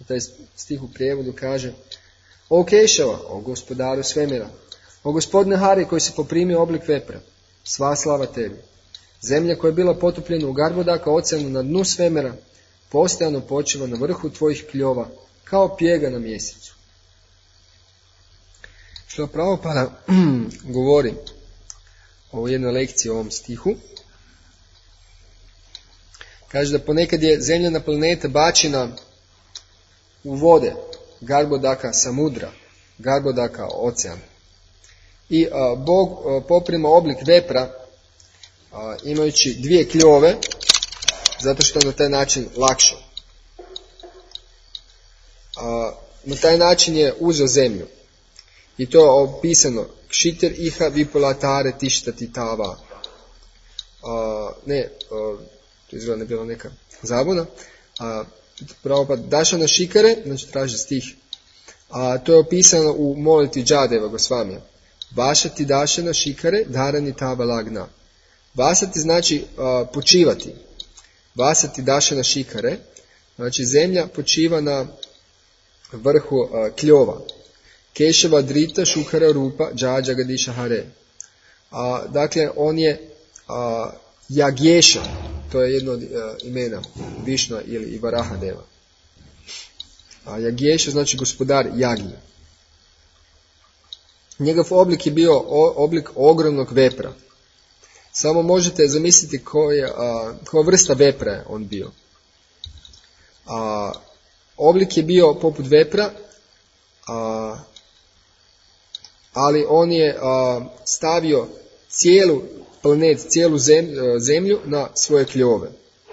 Taj stih u prijevodu kaže: O Kešava, o gospodaru svemira, o gospodine Hari koji si poprimio oblik vepra, sva slava tebi. Zemlja koja je bila potopljena u Garbodaka oceanu na dnu svemira, postojano počiva na vrhu tvojih kljova, kao pjega na mjesecu. Što Prabhupada govori o jednoj lekciji o ovom stihu, kaže da ponekad je zemljana planeta bačena u vode, Garbodaka samudra, Garbodaka ocean. I Bog poprima oblik vepra, imajući dvije kljove, zato što na taj način lakše. Na taj način je uzeo zemlju. I to je opisano: Kšiter iha vipolatare tištati tava. To izgleda ne bila neka zabuna. Prabhupada Dašana Šikare, znači traži stih. To je opisano u molitvi Džadeva Gosvamija. Vašati Dašana Šikare dharani tava lagna. Vasati znači počivati. Vasati Dašana Šikare, znači zemlja počiva na vrhu kljova. Kešava drita šukara rupa džađa gadiša hare. Dakle, on je Jagješa, to je jedno od imena Višna ili i Varaha Deva. Jagješa znači gospodar Jagije. Njegov oblik je bio oblik ogromnog vepra. Samo možete zamisliti koja vrsta vepra je on bio. Oblik je bio poput vepra, ali on je stavio cijelu planet, cijelu zemlju na svoje kljove.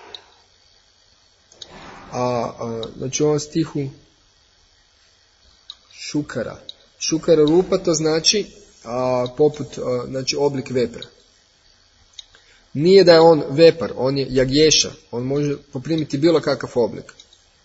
Znači u ovom stihu šukara. Šukara rupa to znači poput, znači oblik vepra. Nije da je on vepar, on je jagješa, on može poprimiti bilo kakav oblik.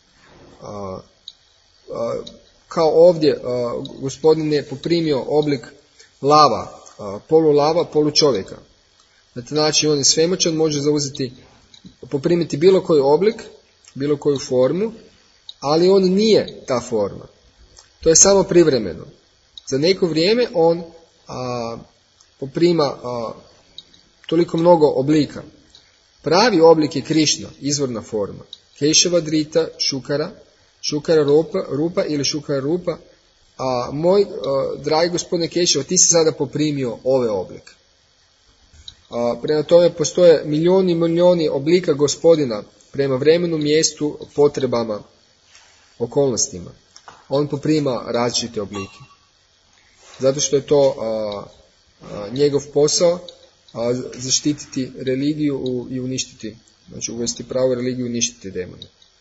Kao ovdje gospodin je poprimio oblik lava, polu lava, polu čovjeka. Znači on je svemoćan, može poprimiti bilo koji oblik, bilo koju formu, ali on nije ta forma. To je samo privremeno. Za neko vrijeme on poprima toliko mnogo oblika. Pravi oblik je Krišna, izvorna forma. Kešava drita šukara, šukara rupa ili šukara rupa. Moj dragi gospodine Kešava, ti si sada poprimio ove oblike. Prema tome postoje milijuni oblika gospodina prema vremenu, mjestu, potrebama, okolnostima. On poprima različite oblike. Zato što je to njegov posao, zaštititi religiju i uništiti, znači uvesti pravu religiju i uništiti demone.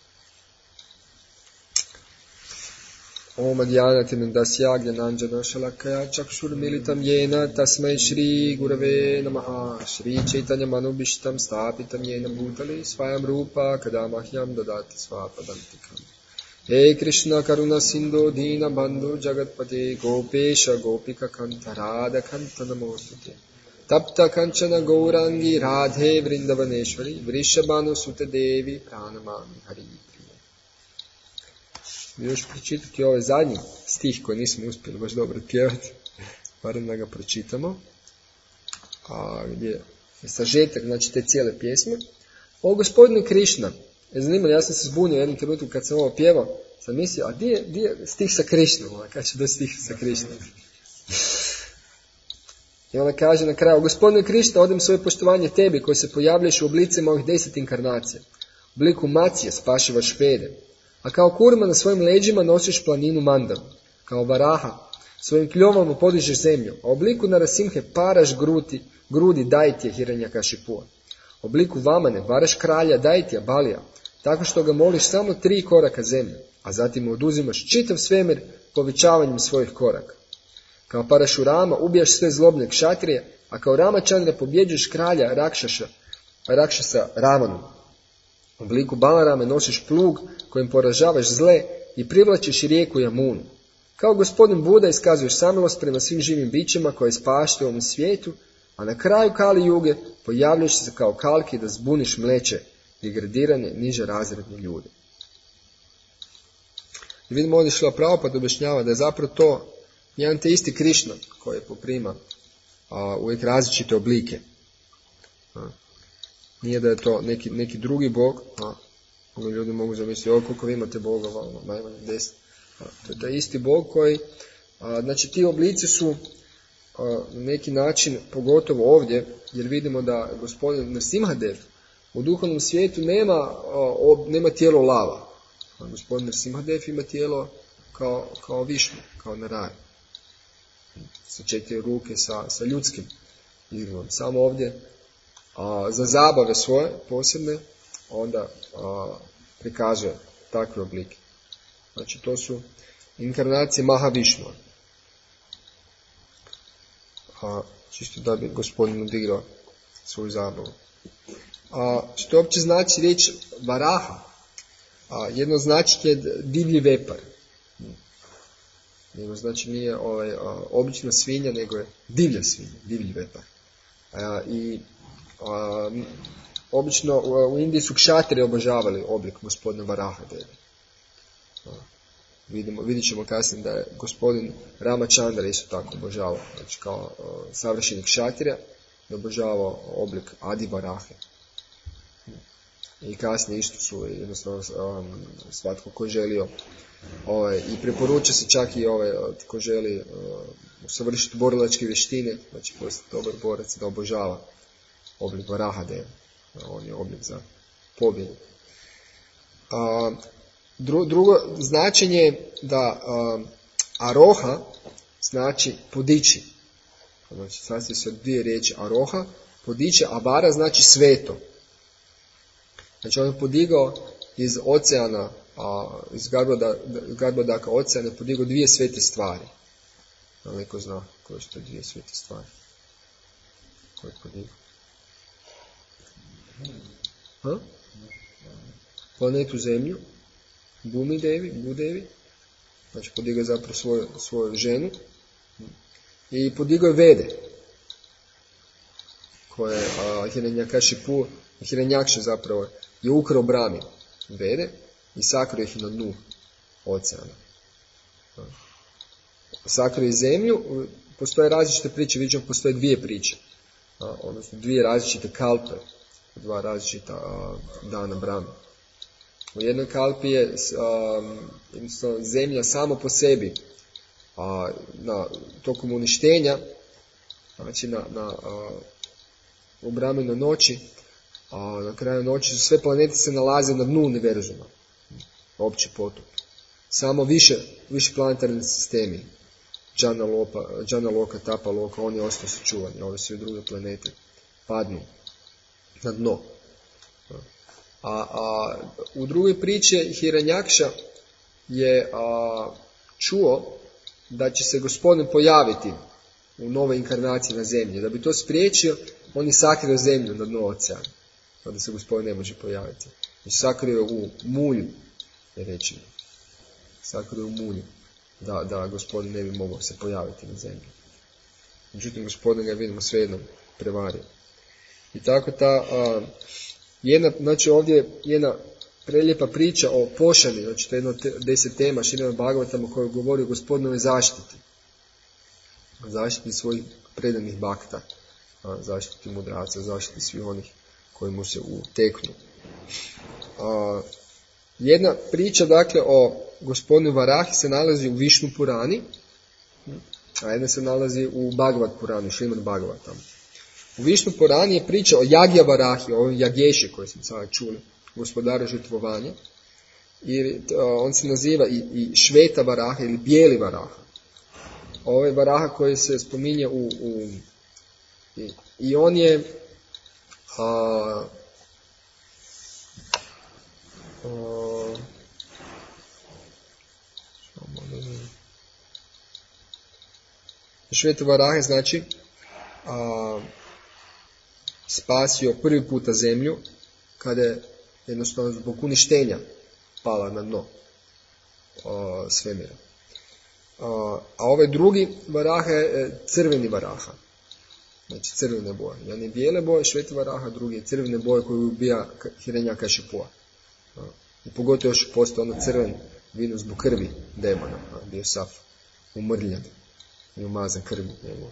Om adhyanatim dasya gnananjana shalakaya chakshur militam yena tasmai shri gurave namaha shri chaitanya manubhishtam stapitam yena bhutale svayam rupa kadamahyam dadati svapadantikam. He Krishna karuna sindhu dina bandhu jagatpate gopesha gopika kanta radha kanta namostute. Tapta kanchana gaurangi radhe vrindavaneshwari vrishabhanu sute devi pranamami hari. Još pročitati ovaj zadnji stih koji nismo uspjeli baš dobro pjevati, barem da ga pročitamo, gdje je sažetak, znači te cijele pjesme. O gospodinu Krišna, zanimljivo, ja sam se zbunio jednom trenutku kad sam ovo pjevao, sam mislio, a gdje je stih sa Krišnom, kad će doći stih sa Krišnom? I ona kaže na kraju: gospodine Krišna, odem svoje poštovanje tebi koji se pojavljaš u oblicima ovih 10 inkarnacija. U obliku macije spašivaš špede, a kao kurma na svojim leđima nosiš planinu Mandavu. Kao Varaha svojim kljovama podižeš zemlju, a u obliku Narasimhe paraš grudi Dajtije Hiranyakashipua. U obliku Vamane varaš kralja Dajtija Balija, tako što ga moliš samo 3 koraka zemlje, a zatim mu oduzimaš čitav svemir povećavanjem svojih koraka. Kao Parašurama ubijaš sve zlobne kšatrije, a kao Ramachandra pobjeđuješ kralja Rakšasa Ravanu. U obliku Balarame nosiš plug kojim poražavaš zle i privlačiš rijeku Jamunu. Kao gospodin Buda iskazuješ samilost prema svim živim bićima koje spaštaju u ovom svijetu, a na kraju Kali Juge pojavljaš se kao Kalki da zbuniš mleče, degradirane niže razredne ljude. I vidimo ovdje Šrila Prabhupada objašnjava da je zapravo to jedan te isti Krišna koji poprima uvijek različite oblike. Nije da je to neki drugi bog, ljudi mogu zamisliti, koliko vi imate bogova, najmanje 10. To je taj isti bog koji, znači ti oblici su na neki način, pogotovo ovdje, jer vidimo da gospodin Nrsimhadev u duhovnom svijetu nema tijelo lava. Gospodin Nrsimhadev ima tijelo kao Višnu, kao Naraj. Sa 4 ruke, sa ljudskim izgledom. Samo ovdje za zabave svoje posebne onda prikazuje takve oblike. Znači to su inkarnacije Mahavišnua. Čisto da bi gospodin odigrao svoju zabavu. Što uopće znači riječ Varaha? Jedno znači je divlji vepar. Jedno znači nije obična svinja, nego je divlja svinja, divlji vepar. Obično u Indiji su kšatri obožavali oblik gospodina Varaha Deve. Vidjet ćemo kasnije da je gospodin Ramachandra isto tako obožavao, znači kao savršeni kšatrija je obožavao oblik Adi Varahe. I kasnije isto su jednostavno svatko ko želio i preporuča se čak i ko želi usavršiti borilačke vještine, znači postati dobar borac, da obožava oblik Varaha Deve. On je oblik za pobjedu. Drugo značenje je da aroha znači podići. Znači sastoji se od 2 riječi aroha, podići, a vara znači sveto. Znači on je podigao iz oceana, iz Garbhodaka oceana je podigao 2 svete stvari. Neko zna koje su to 2 svete stvari. Koje je podigao? Planetu Zemlju, Budevi, znači podigao je zapravo svoju ženu i podigao je Vede, koje Hiranyakashipu, Hiranjakša zapravo je ukrao Brahmi Vede i sakrio ih na dnu oceana. Sakrio je zemlju, postoje različite priče, vidimo postoje 2 priče, odnosno 2 različite kalpe, 2 različita dana Brahmi. U jednoj kalpi je zemlja samo po sebi tokom uništenja, znači u Brahminoj noći, na kraju noći su sve planete se nalaze na dnu univerzuma, opći potop. Samo više planetarni sistemi, Džana Loka, Tapa Loka, oni ostaju sačuvani, ove sve druge planete padnu na dno. U drugoj priči Hiranjakša je čuo da će se gospodin pojaviti u novoj inkarnaciji na zemlji. Da bi to spriječio, on je sakrio zemlju na dno oceana, da se gospodin ne može pojaviti. Znači sakrio u mulju, je rečeno. Sakrio u mulju, da gospodin ne bi mogao se pojaviti na zemlji. Međutim, gospodin ga vidimo svejedno prevario. I tako znači ovdje je jedna prelijepa priča o pošani, znači to je jedno 10 tema Šrimad Bhagavatam koji govori o gospodinovoj zaštiti. Zaštiti svojih predanih bakta, zaštiti mudraca, zaštiti svih onih koji mu se uteknu. Jedna priča dakle o gospodinu Varahi se nalazi u Višnu Purani, a jedna se nalazi u Bhagavad Purani, Šrimad Bhagavatam. U Višnu Purani je priča o Jagya Varahi, o Jagješi koji smo sada čuli, gospodara žrtvovanja. I on se naziva i Šveta Varaha ili Bijeli Varaha. Ovo je Varaha koji se spominje i on je Šveta Varaha znači spasio prvi puta zemlju kada je jednostavno zbog uništenja pala na dno svemira. A ovaj drugi Varaha je crveni Varaha. Znači crvene boje. Jedan je bijele boje, Šveta Varaha, drugi je crvene boje koji ubija Hiranyakashipua. I pogotovo još postoje ono crven vino zbog krvi demona, bio sav umrljan i umazan krvi njegov.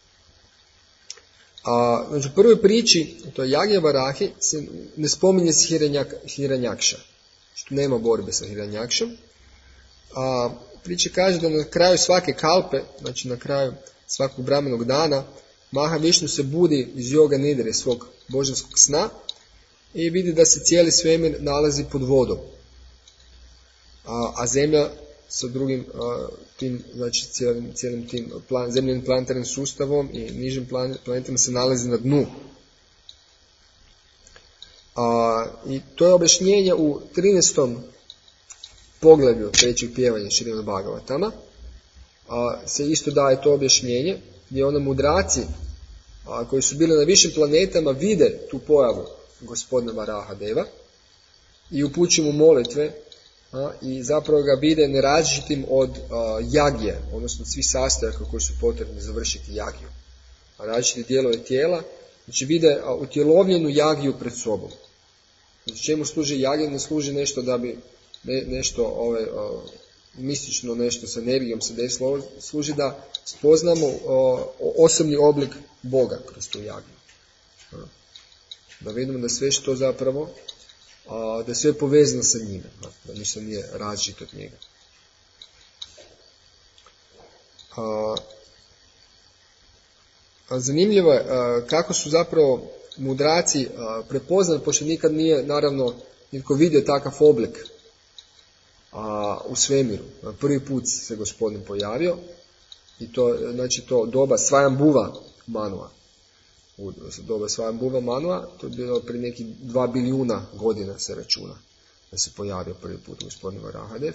Znači u prvoj priči, to je Jagja Varahi, se ne spominje se Hiranjakša, što nema borbe sa Hiranjakšom. Priča kaže da na kraju svake kalpe, znači na kraju svakog brahmanog dana, Mahavišnu se budi iz yoga nidre, svog božanskog sna, i vidi da se cijeli svemir nalazi pod vodom. A zemlja sa drugim tim, znači cijelim tim zemljenim planetarnim sustavom i nižim planetima se nalazi na dnu. I to je objašnjenje u 13. poglavlju trećeg pjevanja Šrimad Bhagavatama. Se isto daje to objašnjenje gdje onda mudraci koji su bili na višim planetama vide tu pojavu gospodina Varahadeva i upućuju mu molitve i zapravo ga vide nerazličitim od jagje, odnosno svi sastojaka koji su potrebni završiti jagiju. Različiti dijelovi tijela, znači vide utjelovljenu jagiju pred sobom. Znači čemu služi jagija? Ne služi nešto da bi nešto mistično nešto sa energijom se desilo, služi da spoznamo osobni oblik Boga kroz tu jagiju. Da vidimo da sve što zapravo, da je sve povezano sa njime, da ništa nije različito od njega. Zanimljivo je kako su zapravo mudraci prepoznali, pošto nikad nije naravno nitko vidio takav oblik u svemiru. Prvi put se gospodin pojavio i to, znači to doba Svayambhuva Manua. U doba Svayambhuva Manua, to je bilo prije nekih 2 bilijuna godina se računa da se pojavio prvi put gospodin Varahadev.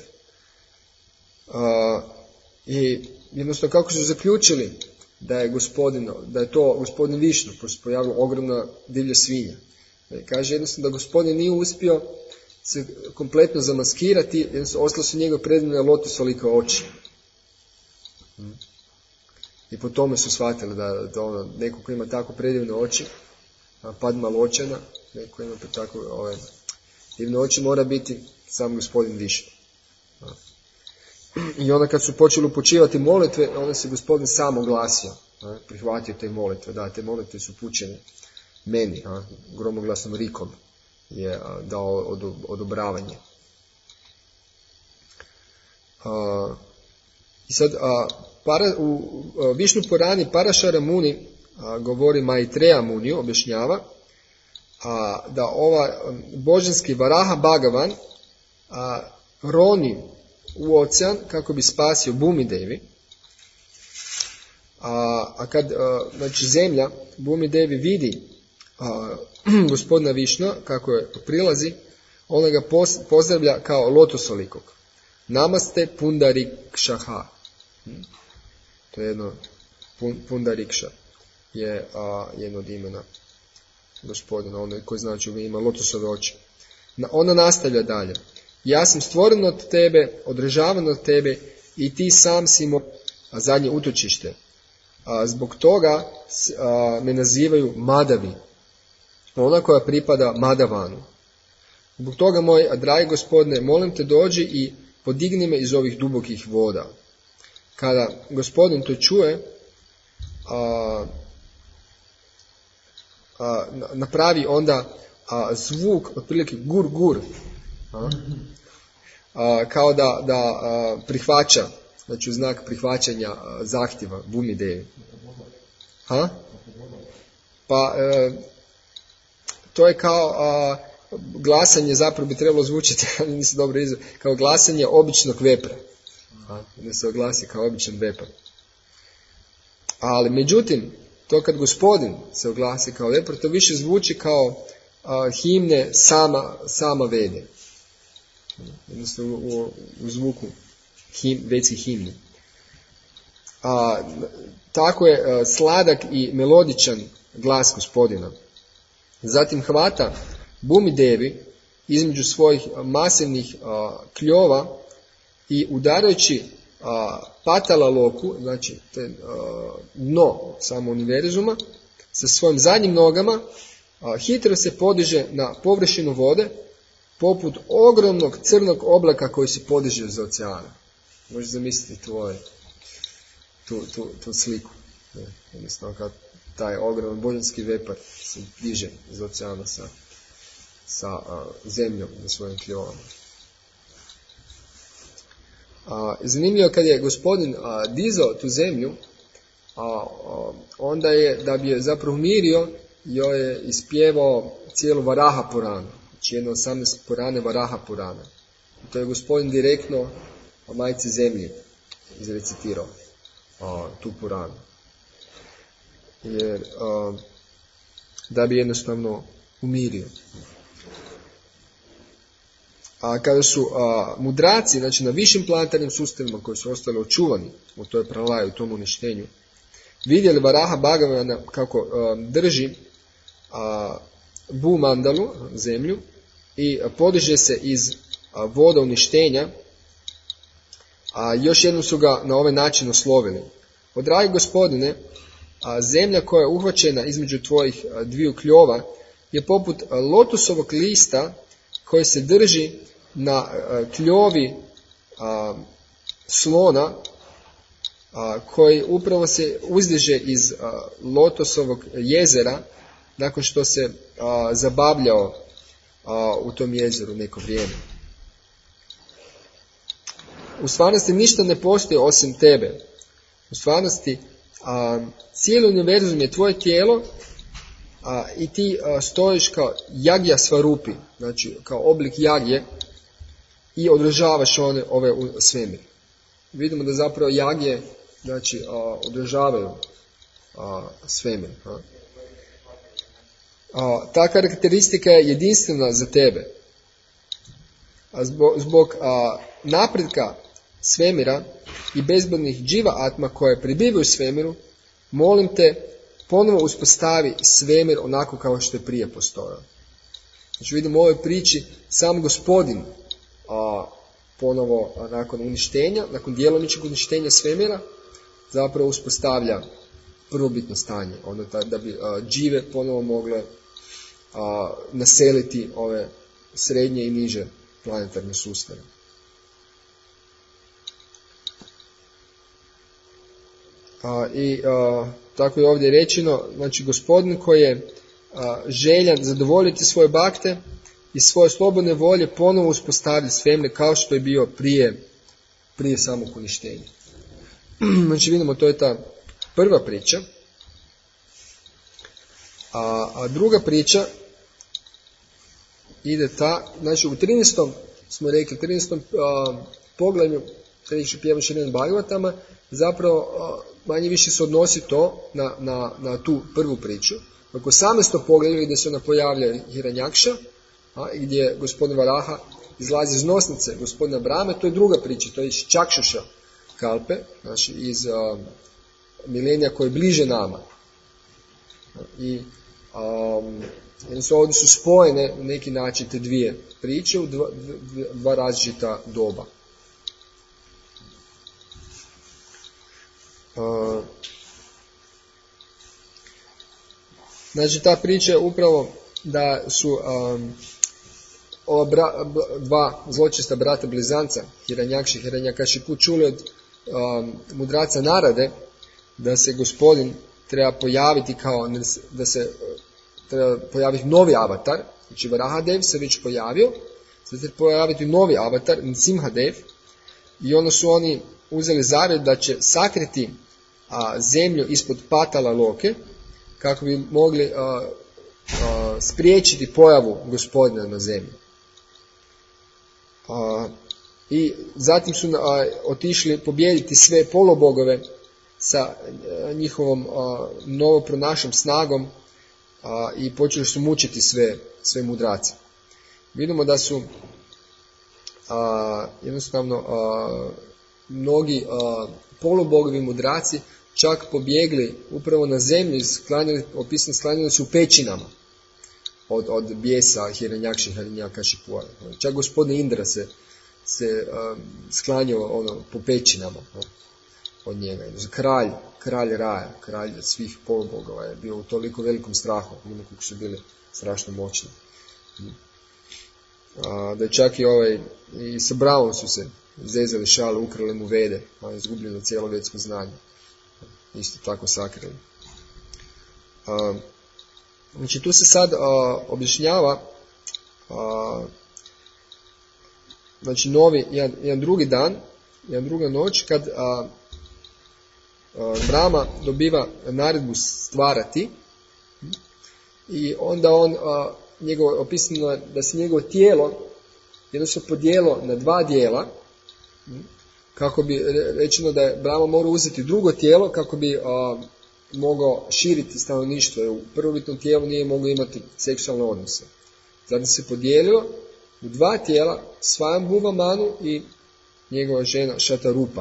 I jednostavno kako su zaključili da je to gospodin Višnu, pošto se pojavila ogromna divlja svinja. Kaže jednostavno da gospodin nije uspio se kompletno zamaskirati, jednostavno ostalo su njegove predivne lotosolike oči. I po tome su shvatili da neko ko ima tako predivne oči, Padma Ločana, neko ima tako divne oči, mora biti sam gospodin Višnu. I onda kad su počeli upućivati molitve, onda se gospodin sam oglasio, prihvatio te molitve. Da, te molitve su upućene meni, gromoglasnom rikom je dao odobravanje. I sad u Višnu Purani Parashara Muni govori Maitreya Muniju, objašnjava da božanski Varaha Bhagavan roni u ocean kako bi spasio Bhumi Devi, a kad znači zemlja Bhumi Devi vidi gospodina Višnu kako je prilazi, ona ga pozdravlja kao lotosolikog. Namaste Pundarikshaha. To je jedno, Pundariksha je jedno od imena gospodina, ono koji znači ima lotosove oči. Ona nastavlja dalje. Ja sam stvoren od tebe, održavan od tebe i ti sam si moj zadnje utočište. Zbog toga me nazivaju Madavi, ona koja pripada Madavanu. Zbog toga, moj dragi gospodine, molim te dođi i podigni me iz ovih dubokih voda. Kada gospodin to čuje, napravi onda zvuk, otprilike gur, kao da prihvaća, znači znak prihvaćanja zahtjeva Bhumi Devi. Pa to je kao glasanje, zapravo bi trebalo zvučiti, ali nisam dobro izveo, kao glasanje običnog vepra. Da se oglasi kao običan vepar. Ali međutim, to kad gospodin se oglasi kao vepar, to više zvuči kao himne sama Vede. Jednostavno u zvuku vedskih himni. Tako je sladak i melodičan glas gospodina. Zatim hvata Bhumi Devi između svojih masivnih kljova i udarajući Patala Loku, znači dno samo univerzuma, sa svojim zadnjim nogama hitro se podiže na površinu vode poput ogromnog crnog oblaka koji se podiže iz oceana. Možeš zamisliti tu sliku. Jednostavno kad taj ogroman božanski vepar se diže iz oceana sa zemljom na svojim kljovama. Zanimljivo kad je gospodin dizao tu zemlju, onda je, da bi je zapravo umirio, joj je ispjevao cijelu Varaha Puranu, znači jedno 18 Purane Varaha Purana. I to je gospodin direktno majci zemlji izrecitirao tu Puranu. Jer da bi jednostavno umirio. A kada su mudraci, znači na višim planetarnim sustavima koji su ostali očuvani u toj pralaju, u tom uništenju, vidjeli Varaha Bhagavana kako drži Bhumandalu, zemlju, i podiže se iz voda uništenja, još jednom su ga na ovaj način oslovili. O dragi gospodine, zemlja koja je uhvaćena između tvojih dviju kljova je poput lotusovog lista koji se drži na kljovi slona, koji upravo se uzdiže iz lotosovog jezera nakon što se zabavljao u tom jezeru neko vrijeme. U stvarnosti ništa ne postoji osim tebe. U stvarnosti cijeli univerzum je tvoje tijelo, i ti stojiš kao jagja svarupi, znači kao oblik jagje, i održavaš ove svemir. Vidimo da zapravo jagje, znači, održavaju svemir. Ta karakteristika je jedinstvena za tebe. Zbog napretka svemira i bezbodnih dživa atma koje prebivaju u svemiru, molim te, ponovo uspostavi svemir onako kao što je prije postojao. Znači vidimo u ovoj priči sam gospodin ponovo nakon uništenja, nakon djelomičnog uništenja svemira, zapravo uspostavlja prvobitno stanje, da bi džive ponovo mogle naseliti ove srednje i niže planetarne sustave. Tako je ovdje rečeno, znači gospodin koji je željan zadovoljiti svoje bakte i svoje slobodne volje ponovo uspostavlja svemir kao što je bio prije samog uništenja. Znači vidimo, to je ta prva priča. A druga priča ide znači u 13. smo rekli, 13. poglavlju treći pjeva Šrimad Bhagavatam, zapravo manje više se odnosi to na tu prvu priču. Oko 18. poglavlju gdje se ona pojavlja Hiranjakša, gdje gospodin Varaha izlazi iz nosnice gospodina Brahme, to je druga priča, to je iz Čakšaša kalpe, znači iz milenija koje je bliže nama. I ovdje su spojene na neki način te dvije priče u dva različita doba. Znači ta priča je upravo da su ova dva zločesta brata blizanca, Hiranjakša i Hiranyakashipu, čuli od mudraca Narade da se gospodin treba pojaviti da se treba pojaviti novi avatar, znači Varahadev se već pojavio, se treba pojaviti novi avatar, Nrsimhadev, i onda su oni uzeli zavjet da će sakriti zemlju ispod patala loke, kako bi mogli spriječiti pojavu gospodina na zemlji. I zatim su otišli pobijediti sve polubogove sa njihovom novopronašom snagom i počeli su mučiti sve mudrace. Vidimo da su jednostavno mnogi polubogovi mudraci čak pobjegli upravo na zemlji, sklanjali su u pećinama od bijesa Hiranjakša i Hiranyakashipua. Čak gospodin Indra se sklanjao po pećinama od njega. Kralj raja, kralj svih polubogova je bio u toliko velikom strahu, koliko su bili strašno moćni. da je čak i sa Bravom su se zezali šalu, ukrali mu vede, a izgubljeno cijelo vedsko znanje. Isto tako sakrili. Znači tu se sad objašnjava znači jedan drugi dan, jedna druga noć kad Brahma dobiva naredbu stvarati i onda on opisano je da se njegovo tijelo jednostavno podijelo na dva dijela, kako bi rečeno da je Brahma morao uzeti drugo tijelo kako bi mogao širiti stanovništvo, jer u prvobitnom tijelu nije mogao imati seksualne odnose. Zatim se podijelio u dva tijela, Svayambhuva Manu i njegova žena Šatarupa.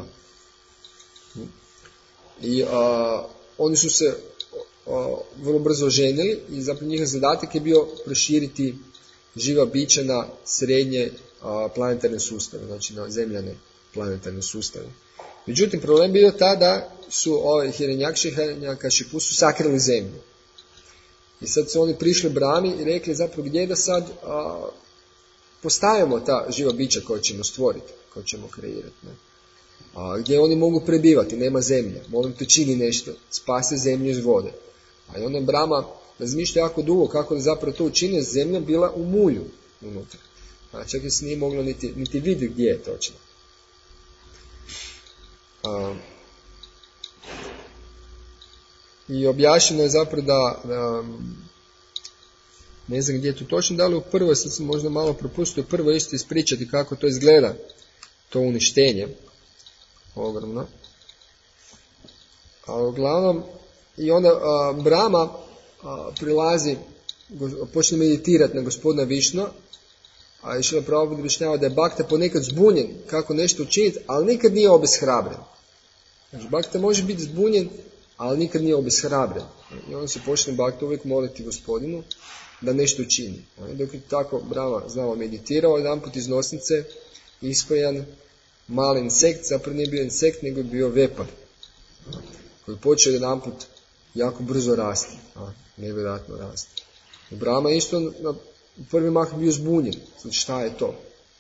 I oni su se vrlo brzo ženili i zapravo njihov zadatak je bio proširiti živa bića na srednje planetarne sustave, znači na zemljane planetarne sustave. Međutim, problem bio ta da su Hiranjakša i Hiranyakashipu su sakrili zemlju. I sad su oni prišli Brahmi i rekli zapravo gdje da sad postavimo ta živa bića koja ćemo stvoriti, koja ćemo kreirati. Ne? Gdje oni mogu prebivati, nema zemlje. Molim te čini nešto, spasi zemlju iz vode. A i onda Brahma razmišlja jako dugo kako da zapravo to učini, zemlja bila u mulju unutra. Čak i se nije moglo niti vidjeti gdje je točno. I objašnjeno je zapravo da ne znam gdje je to točno, da li u prvoj, sad sam možda malo propustio, prvo isto ispričati kako to izgleda, to uništenje ogromno. A uglavnom, i onda Brahma prilazi, počne meditirati na gospodina Višnu, a Šrila Prabhupada objašnjava da je Bhakta ponekad zbunjen kako nešto učiniti, ali nikad nije obeshrabren. Znači, Bhakta može biti zbunjen, ali nikad nije obeshrabren. I on se počne Bhakta uvijek moliti gospodinu da nešto učini. Dok je tako Brahma znao meditirao, jedan put iz nosnice ispajan mali insekt, zapravo nije bio insekt, nego je bio vepar, koji je počeo jedan put jako brzo rasti, nevjerojatno rasti. I Brahma isto na prvi mah bio zbunjen, znači šta je to?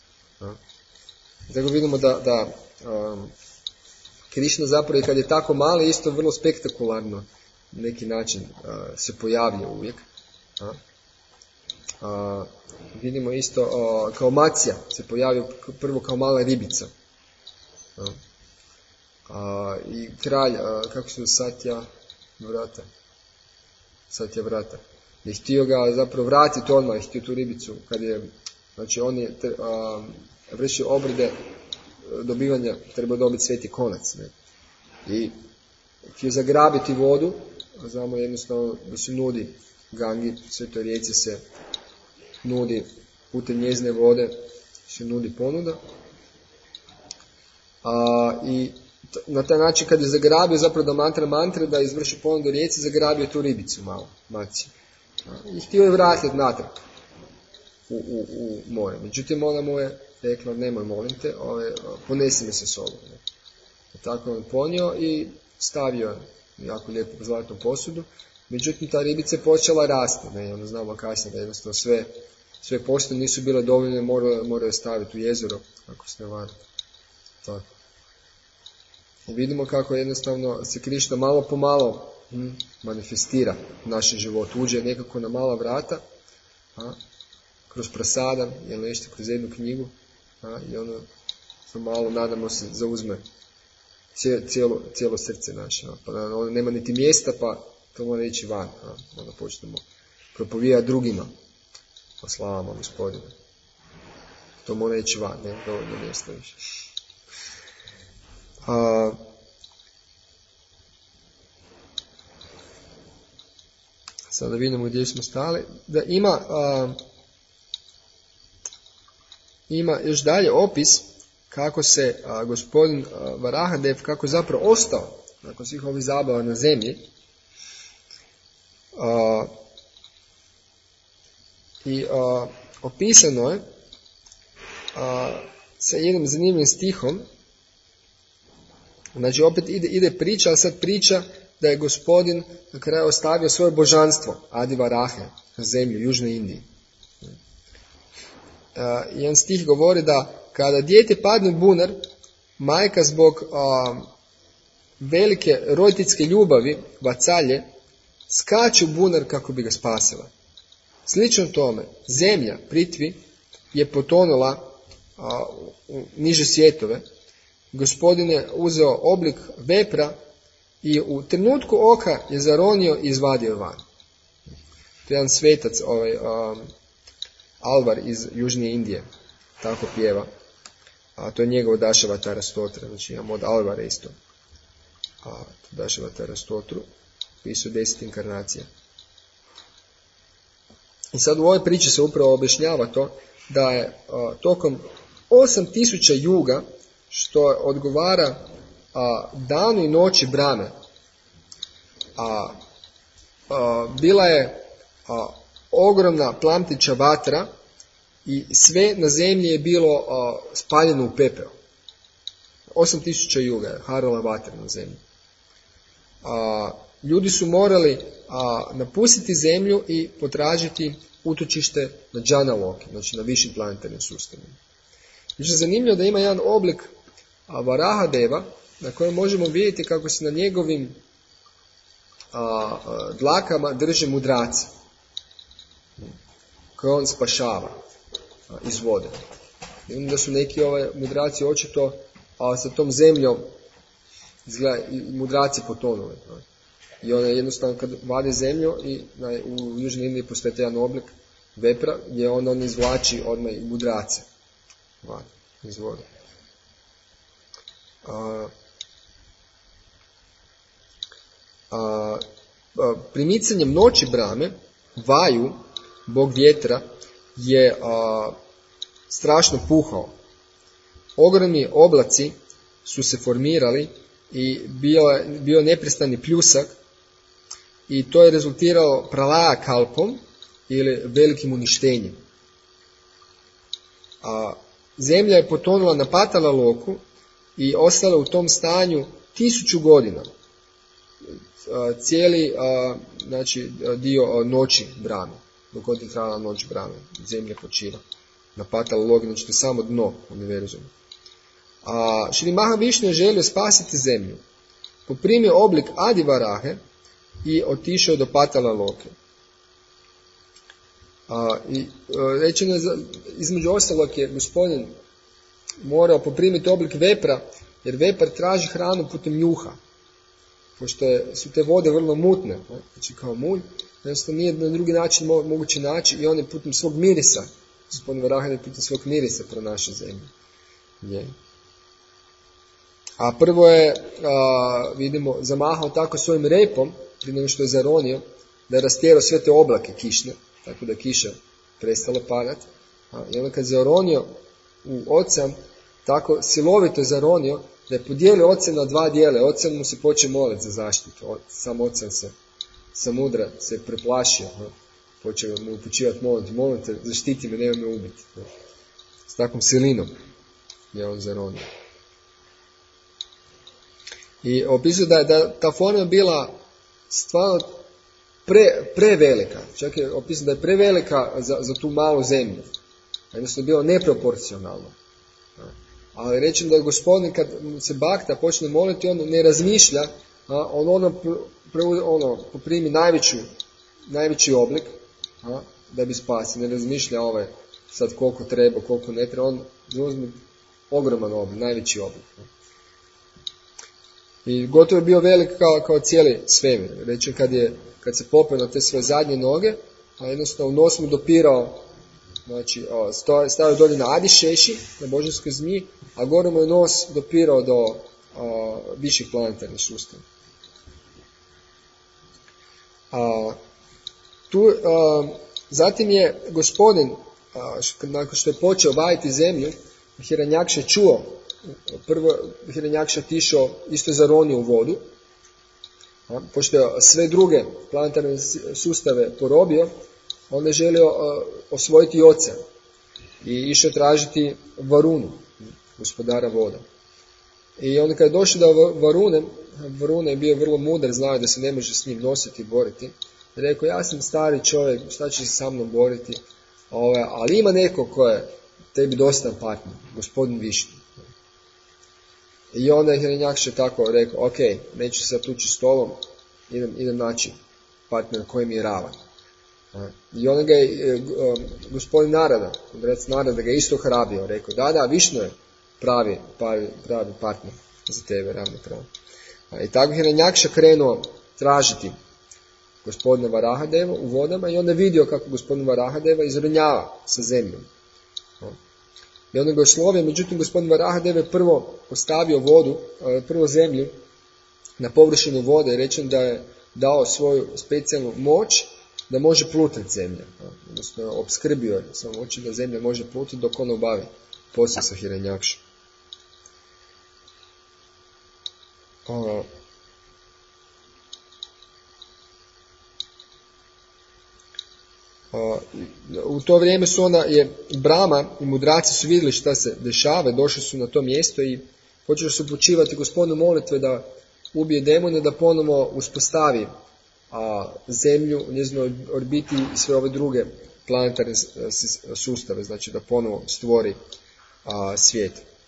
Tako vidimo da Krišna zapravo kad je tako mali isto vrlo spektakularno na neki način se pojavlja uvijek. Vidimo isto kao Macija se pojavio prvo kao mala ribica. I kralj, kako se Satya Vrata, je htio ga zapravo vratiti odmah, je htio tu ribicu, kad je, znači on je vršio obrede dobivanja, treba dobiti sveti konac, ne? I htio zagrabiti vodu, a znamo jednostavno da se nudi Gangi, svetoj rijeci se nudi putem njezine vode, se nudi ponuda. I na taj način kad je zagrabio zapravo da mantre da izvrši ponudu rijeci, zagrabio tu ribicu malo, Maciju. I htio je vratiti natrag u more. Međutim, ona mu je rekla, nemoj molim te, ponesi me se sobom. Ne. Tako on ponio i stavio jako lijepu zlatnu posudu. Međutim, ta ribica je počela rasti. Ne. Onda znamo kasnije da jednostavno sve posude nisu bile dovoljne, moraju staviti u jezero, ako se ne varam. Tako. I vidimo kako jednostavno se Krišna malo po malo manifestira u našem životu. Uđe nekako na mala vrata, kroz prasadam ili nešto, kroz jednu knjigu, i ono malo, nadamo se, zauzme cijelo srce naše. Pa ono nema niti mjesta, pa to mora ići van. Onda počnemo propovijati drugima o slavama Gospodina. To mora ići van, ne dovoljno mjesta više. Sada vidimo gdje smo stali. Da ima još dalje opis kako se gospodin Varahadev, kako je zapravo ostao nakon svih ovih zabava na zemlji. I opisano je sa jednim zanimljivim stihom. Znači opet ide priča, ali sad priča da je gospodin na kraju ostavio svoje božanstvo, Adi Varahe, na zemlji, u Južnoj Indiji. jedan stih govori da kada dijete padne u bunar, majka zbog velike roditeljske ljubavi, vacalje, skače u bunar kako bi ga spasila. Slično tome, zemlja, Pritvi, je potonula u niže svjetove. Gospodin je uzeo oblik vepra i u trenutku oka je zaronio i izvadio van. To je jedan svetac, Alvar iz Južne Indije, tako pjeva. A to je njegov Dašavatara stotra, znači imamo od Alvara isto. Dašavatara stotru, pisao 10 inkarnacija. I sad u ovoj priči se upravo objašnjava to da je tokom 8000 juga, što odgovara danu i noći Brahme, bila je ogromna plamtića vatra i sve na zemlji je bilo spaljeno u pepeo. 8000 juga je harala vatra na zemlji. Ljudi su morali napustiti zemlju i potražiti utočište na Džanaloki, znači na višim planetarnim sustavima. Znači, zanimljivo da ima jedan oblik Varahadeva na kojem možemo vidjeti kako se na njegovim dlakama drže mudraci koje on spašava iz vode. I onda su neki mudraci očito sa tom zemljom mudraci potonuli. I on jednostavno kad vade zemlju i u Južnoj Indiji postoji jedan oblik vepra gdje on izvlači odmah i mudrace iz vode. Primicanjem noći Brahme, Vaju, bog vjetra, je strašno puhao. Ogromni oblaci su se formirali i bio neprestani pljusak i to je rezultiralo pralaja kalpom ili velikim uništenjem. Zemlja je potonula na Patala loku i ostala u tom stanju 1000 godina. Cijeli dio noći Brahme, dok god je trajala noć Brahme, zemlja počiva na Patala loku, znači to je samo dno univerzuma. Šri Mahavišnu je želio spasiti zemlju. Poprimio oblik Adivarahe i otišao do Patala loke. Rečeno je, između ostalog je gospodin morao poprimiti oblik vepra, jer vepar traži hranu putem njuha. Pošto su te vode vrlo mutne, znači kao mulj, jednostavno nije na drugi način moguće naći i on je putem svog mirisa, gospodin Varaha je putem svog mirisa pronašao zemlju. A prvo je, vidimo, zamahao tako svojim repom, prije nego što je zaronio, da je rastjerao sve te oblake kišne, tako da je kiša prestala padati. I onda kad je zaronio u ocean, tako silovito je zaronio, da je podijelio ocean na dva dijela. Ocean mu se počeo moliti za zaštitu. Sam ocean samudra se preplašio. Počeo mu upućivati molim te, zaštiti me, nemoj me ubiti. S takvom silinom je on zaronio. I opisuje da ta forma bila stvarno prevelika. Čak je opisano da je prevelika za tu malu zemlju. Jednostavno je bilo neproporcionalno. Ali rečem da je gospodin kad se bakta počne moliti, on ne razmišlja, on poprimi najveći oblik da bi spasio. Ne razmišlja sad koliko treba, koliko ne treba. On uzme ogroman oblik, najveći oblik. I gotovo je bio velik kao cijeli svemir. Rečem kad se popeo na te svoje zadnje noge, a jednostavno nos mu dopirao, znači stavio dolje na Adišeši, na božanskoj zmiji, a gore mu je nos dopirao do viših planetarnih sustava. Zatim je gospodin, nakon što je počeo vaditi zemlju, Hiranjakša je čuo, prvo Hiranjakša otišao, isto je zaronio u vodu, pošto je sve druge planetarne sustave porobio, on je želio osvojiti ocean i išao tražiti Varunu, gospodara voda. I onda kad je došao do Varune je bio vrlo mudar, znao da se ne može s njim nositi i boriti. I rekao, ja sam stari čovjek, šta će se sa mnom boriti? Ali ima neko ko je tebi dostan partner, gospodin Višnu. I onda je Hiranjakša tako rekao, ok, neću sad tući stolom, idem naći partner koji mi je ravan. I onda ga je gospodin Narada, mudrac Narada ga isto hrabio, rekao, da, Višnu je pravi partner za tebe, ravnopravan. I tako Hiranjakša krenuo tražiti gospodina Varahadeva u vodama i onda je vidio kako gospodin Varahadeva izronjava sa zemljom. I onda ga je slovio, međutim gospodin Varahadeva je prvo postavio vodu, prvo zemlju na površinu vode i rečeno da je dao svoju specijalnu moć da može plutati zemlja. Odnosno, opskrbio je samo moći da zemlja može plutati dok on obavi posao sa Hiranjakšom. U to vrijeme je Brahma i mudraci su vidjeli šta se dešava, došli su na to mjesto i počeli su upućivati gospodinu molitve da ubije demone, da ponovo uspostavi zemlju u njezinoj orbiti i sve ove druge planetarne sustave, znači da ponovo stvori svijet.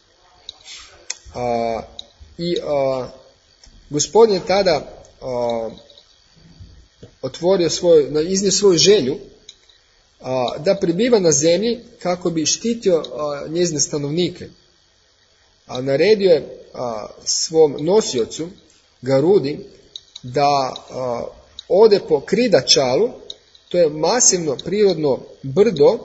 Gospodin je tada iznio svoju želju da prebiva na zemlji kako bi štitio njezine stanovnike. Naredio je svom nosiocu Garudi da ode po Kridačalu, to je masivno prirodno brdo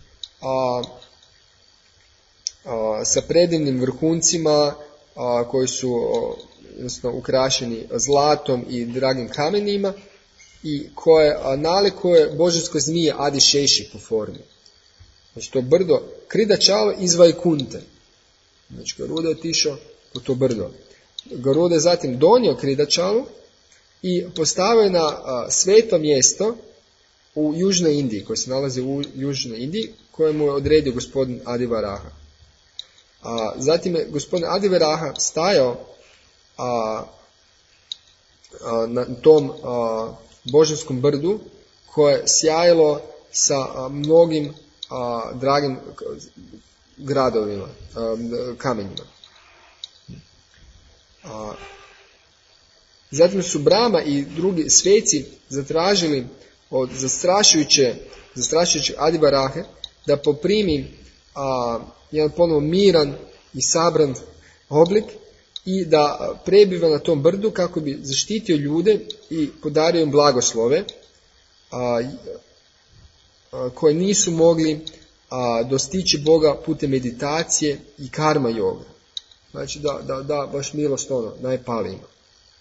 sa predivnim vrhuncima koji su ukrašeni zlatom i dragim kamenima i koje nalikuje božanskoj zmije Adišeši po formi. Znači to brdo Kridačalo iz Vajkunte. Znači Garuda je otišao po to brdo. Garuda je zatim donio Kridačalu i postavio na sveto mjesto u Južnoj Indiji, koje se nalazi u Južnoj Indiji, koje mu je odredio gospodin Adivaraha. Zatim je gospodin Adivaraha stajao na tom božanskom brdu koje je sjajilo sa mnogim dragim gradovima, kamenjima. Zatim su Brahma i drugi sveci zatražili od zastrašujućeg Adivarahe da poprimi jedan ponovo miran i sabran oblik i da prebiva na tom brdu kako bi zaštitio ljude i podario im blagoslove koje nisu mogli dostići Boga putem meditacije i karma yoga. Znači da baš milost najpalijima.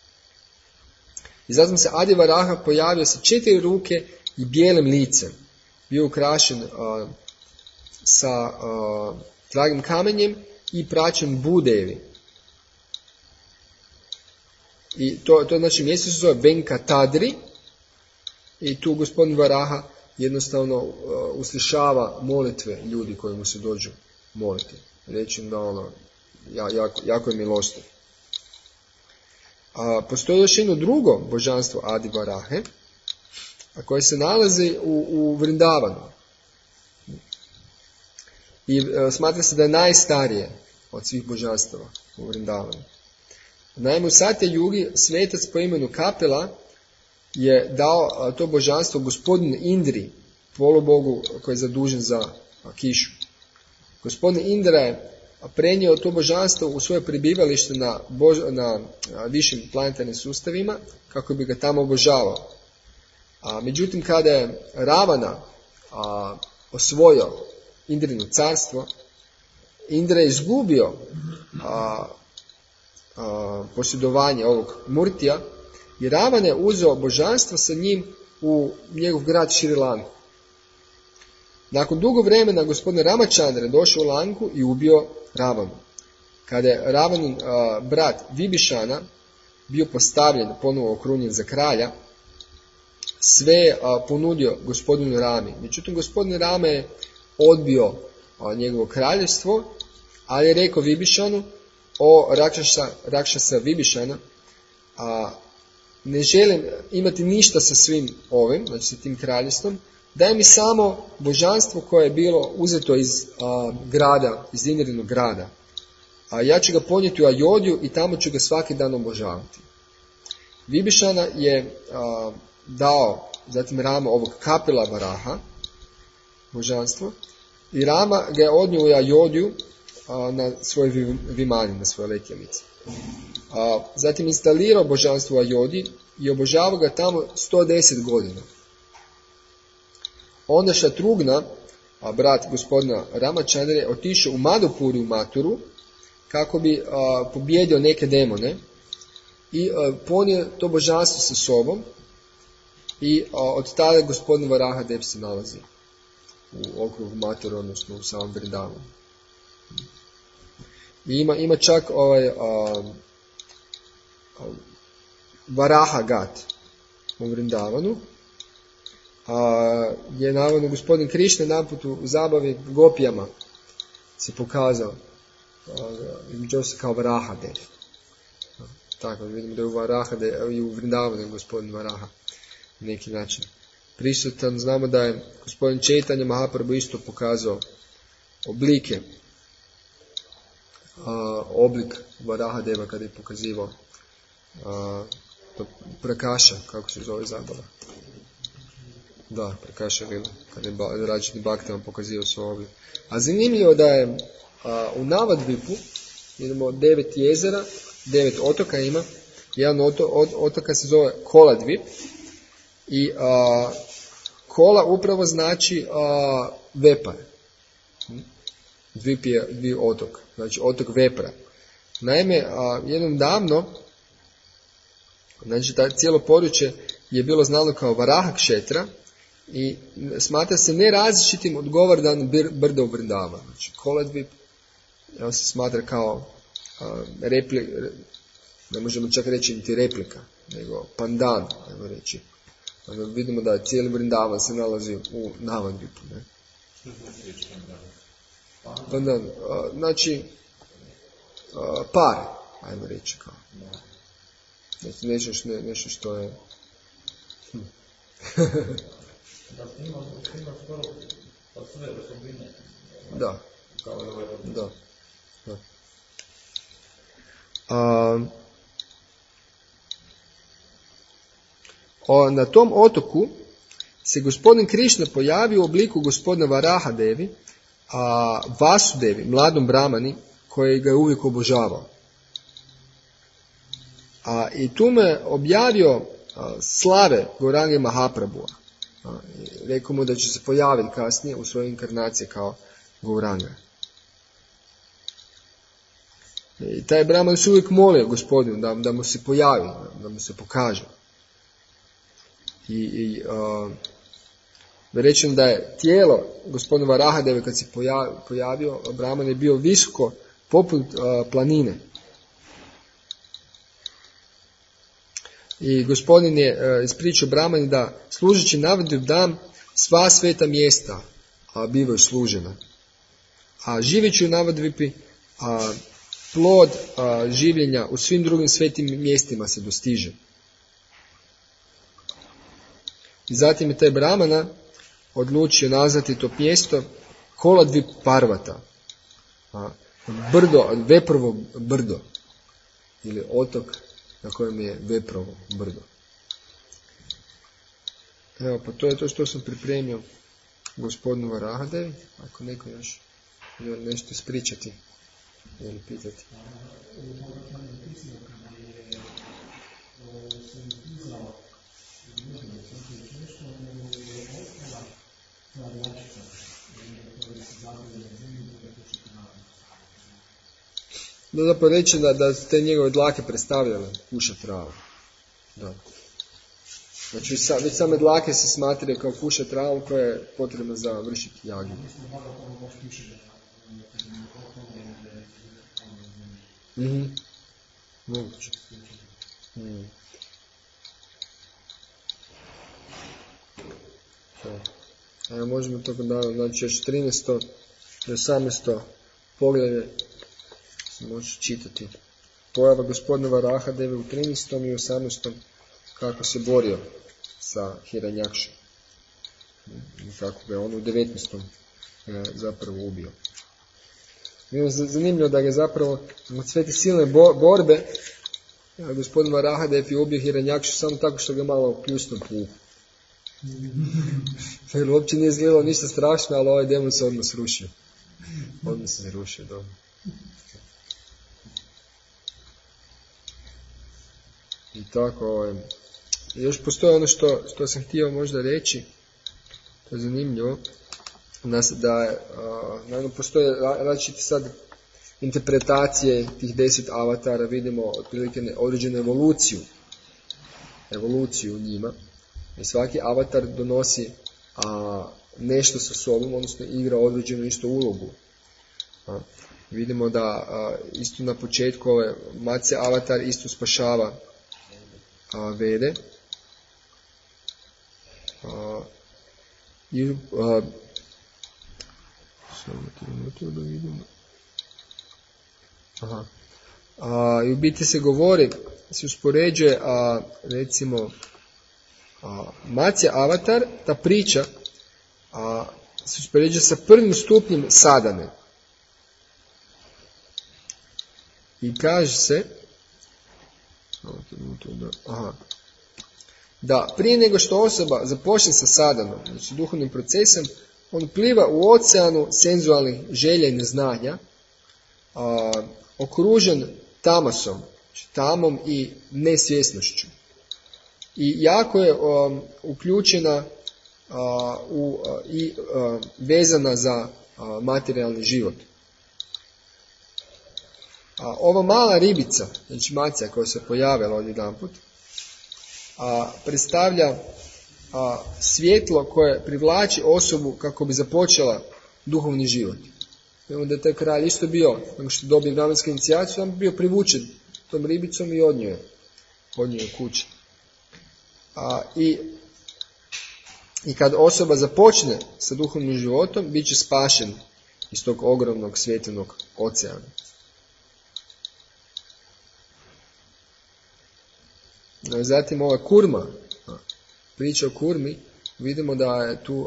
I zatim se Adivaraha pojavio sa 4 ruke i bijelim licem. Bio ukrašen sa dragim kamenjem i praćen Budevi. I to znači mjesto se zove Venkatadri i tu gospodin Varaha jednostavno uslišava molitve ljudi koji mu se dođu moliti. Reći da jako je milostiv. Postoji još jedno drugo božanstvo Adivarahe, koje se nalazi u Vrindavanu. I smatra se da je najstarije od svih božanstava u Vrindavanu. Naime, u Satya Yugi svetac po imenu Kapila je dao to božanstvo gospodinu Indri, polubogu koji je zadužen za kišu. Gospodin Indra je prenio to božanstvo u svoje prebivalište na višim planetarnim sustavima kako bi ga tamo obožavao. Međutim, kada je Ravana osvojio Indrino carstvo, Indra je izgubio posjedovanje ovog Murtija i Ravana je uzeo božanstvo sa njim u njegov grad Šri Lanku. Nakon dugo vremena gospodin Ramachandra je došao u Lanku i ubio Ravanu. Kada je Ravanin brat Vibišana bio postavljen, ponovo okrunjen za kralja, sve je ponudio gospodinu Rami. Međutim, gospodin Rama je odbio njegovo kraljevstvo, ali je rekao Vibišanu, o Rakšasa Vibišana, ne želim imati ništa sa svim ovim, znači sa tim kraljevstvom, daje mi samo božanstvo koje je bilo uzeto iz grada, iz Indrinog grada. A ja ću ga ponijeti u Ajodiju i tamo ću ga svaki dan obožavati. Vibhišana je dao zatim Rama ovog Kapila Varaha, božanstvo, i Rama ga je odnio u Ajodiju na svoj vimani, na svojoj letjelici. Zatim instalirao božanstvo u Ajodi i obožavao ga tamo 110 godina. Onda Šatrugna, brat gospodina Ramachandre, je otišao u Madhupuru u Maturu kako bi pobjedio neke demone i ponio to božanstvo sa sobom i od tada gospodin Varahadev se nalazi u okrugu Maturu, odnosno u samom Vrindavanu. I ima čak Varaha Gat u Vrindavanu, je navodno gospodin Krišna naput u zabavi gopijama se pokazao se kao Varahadev. Tako vidimo da je u Varahadev i u Vrindavanu gospodin Varaha na neki način prisutan. Znamo da je gospodin Čaitanja Mahaprabhu isto pokazao oblike, oblik Varahadeva kada je pokazivao Prakaša, kako se zove zabava. Da, Prakaša Lila, kada je različiti baktama pokazivao svoj oblik. A zanimljivo da je u Navadvipu idemo 9 jezera, 9 otoka ima. Jedan otoka se zove Koladvip i Kola upravo znači vepar. Dvip je otok, znači otok vepra. Naime, jednom davno, znači cijelo područje je bilo znano kao Varaha Kšetra i smatra se nerazličitim od Govardhan brda u Vrindavanu. Znači Koladvip se smatra kao ne možemo čak reći niti replika, nego pandan, ajmo reći. Vidimo da cijeli Vrindavan se nalazi u Navadvipu. Pandan, znači par, ajmo reći kao. Znači nešto što je... Da. Da. Na tom otoku se gospodin Krišna pojavio u obliku gospodina Varahadevi, Vasudevi, mladom Brahmani, koji ga je uvijek obožavao. I tu me objavio slave Gaurange Mahaprabhua. Rekao mu da će se pojaviti kasnije u svojoj inkarnaciji kao Gauranga. I taj Brahman se uvijek molio gospodinu da mu se pojavi, da mu se pokaže. I rečeno da je tijelo gospodina Varahadeva kad se pojavio, Brahman je bio visoko poput planine. I gospodin je ispričao Brahmani da služeći Navadvip dam sva sveta mjesta bivaju služena. A živeći u Navadvipi plod življenja u svim drugim svetim mjestima se dostiže. I zatim je taj Brahmana odlučio nazvati to mjesto Koladvip Parvata. Brdo, veprovo brdo. Ili otok na kojem je veprovo brdo. Evo, pa to je to što sam pripremio gospodinu Varahadevi. Ako neko još želi nešto ispričati ili pitati. Da zapravo reći da te njegove dlake predstavljale kuša travu. Da. Znači već same dlake se smatraju kao kuša travu koja je potrebna za vršiti jagnu. Moguće. Evo možemo to dana, znači još 13. i 18. poglavlje se može čitati. Pojava gospodina Varahadeve u 13. i 18. kako se borio sa Hiranjakšom. Kako ga on u 19. zapravo ubio. Zanimljivo da ga zapravo od sve te silne borbe gospodin Varahadev je ubio Hiranjakšu samo tako što ga malo pljusno po uhu. Jer uopće nije izgledalo ništa strašno, ali ovaj demon se odmah srušio. Odmah se rušio, dobro. I tako, još postoji ono što sam htio možda reći, to je zanimljivo, da naravno postoje različite sad interpretacije tih 10 avatara, vidimo otprilike određenu evoluciju u njima. I svaki avatar donosi nešto sa sobom, odnosno igra određenu isto ulogu. Vidimo da isto na početku ove Matsya avatar isto spašava Vede. I da vidimo. I u biti se govori, se uspoređuje, recimo, Matsya avatar, ta priča, se uspoređuje sa prvim stupnjem sadhane. I kaže se, da prije nego što osoba započne sa sadhanom, znači duhovnim procesom, on pliva u oceanu senzualnih želja i neznanja, okružen tamasom, tamom i nesvjesnošću. I jako je uključena i vezana za materijalni život. Ova mala ribica, znači Matsya koja se pojavila odjedanput, predstavlja svjetlo koje privlači osobu kako bi započela duhovni život. Vidimo da je taj kralj isto bio, nakon što dobije brahmansku inicijaciju, on bio privučen tom ribicom i odnio je kući. I kad osoba započne sa duhovnim životom, bit će spašen iz tog ogromnog svjetljenog oceana. Zatim ova kurma, priča o kurmi, vidimo da je tu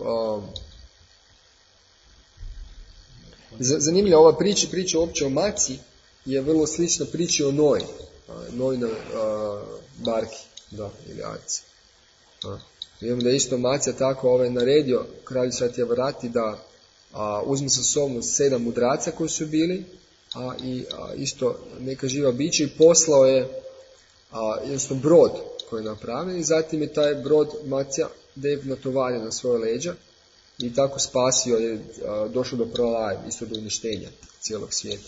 zanimljiva ova priča uopće o Matsyi je vrlo slična priči o Nojnoj barki, ili arci. Vidimo da je isto Matsya tako naredio kralju Satyavrati da uzme sa sobom 7 mudraca koji su bili, i isto neka živa bića, i poslao je jednostavno brod koji je napravljen, i zatim je taj brod Matsya Dev natovario na svoje leđa i tako spasio, je došao do prolaja, isto do uništenja cijelog svijeta.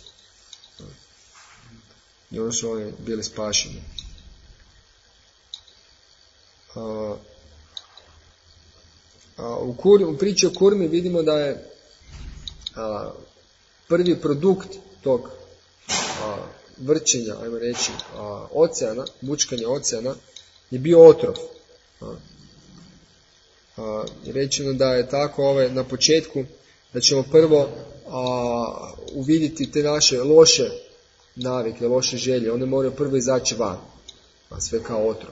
I onda su oni bili spašeni. U priči o kurmi vidimo da je prvi produkt tog vrčenja, ajmo reći, oceana, bučkanja oceana, je bio otrov. Rečeno da je tako na početku, da ćemo prvo uvidjeti te naše loše navike, loše želje, one moraju prvo izaći van, sve kao otrov.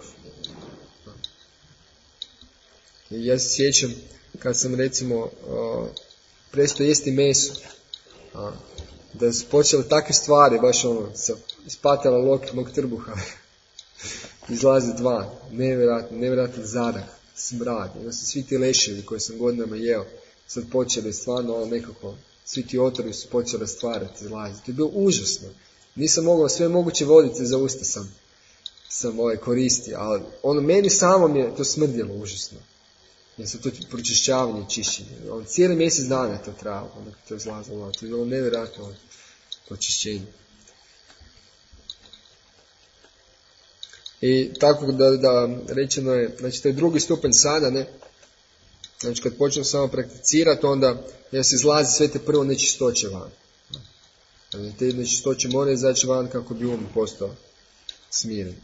I ja se sjećam kad sam recimo prestao jesti meso, da su počele takve stvari, baš ispatala lok mog trbuha, izlazi van, nevjerojatan zadah, smrad, onda su svi ti leševi koje sam godinama jeo, sad počeli stvarno nekako, svi ti otrovi su počeli stvarati, izlaziti, to je bilo užasno, nisam mogao sve moguće vodice za usta sam koristio, ali meni samom je to smrdjelo užasno. Jer se to pročišćavanje, čišćenje. Cijeli mjesec dana je to trajalo, onda to je izlazilo. To je bilo nevjerojatno pročišćenje. I tako da rečeno je, znači to je drugi stupanj sadhane, znači kad počnem samo prakticirati, onda se izlazi sve te prvo nečistoće van. Znači, te nečistoće moraju izaći van kako bi postao smiren.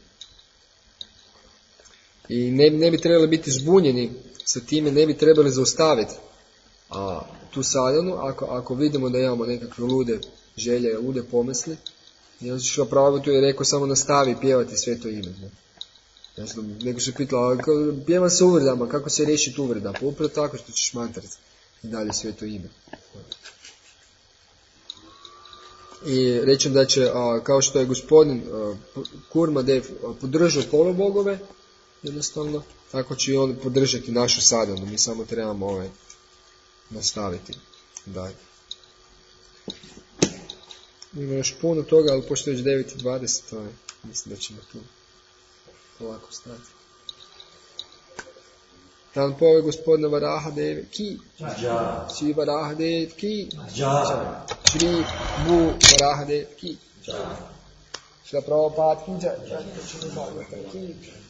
I ne bi trebali biti zbunjeni sa time, ne bi trebali zaustaviti tu sadhanu ako vidimo da imamo nekakve lude želje, lude pomisli. I on što pravo tu je rekao samo nastavi pjevati sve to ime. Ne znam, neko se pitala, pjevam se uvredama, kako se riješiti uvreda? Pa upravo tako što ćeš mantrati i dalje sveto ime. I rečem da će, kao što je gospodin Kurmadev podržao polubogove, jednostavno, tako će i on podržati našu sadhanu. Mi samo trebamo nastaviti dalje. Ima još puno toga, ali pošto je već 9:20, mislim da ćemo tu polako stati. Dan pove gospodina Varaha Deve ki, Sri Varaha Dev ki, Sri Bhu Varaha Dev ki, Srila Prabhupada ki,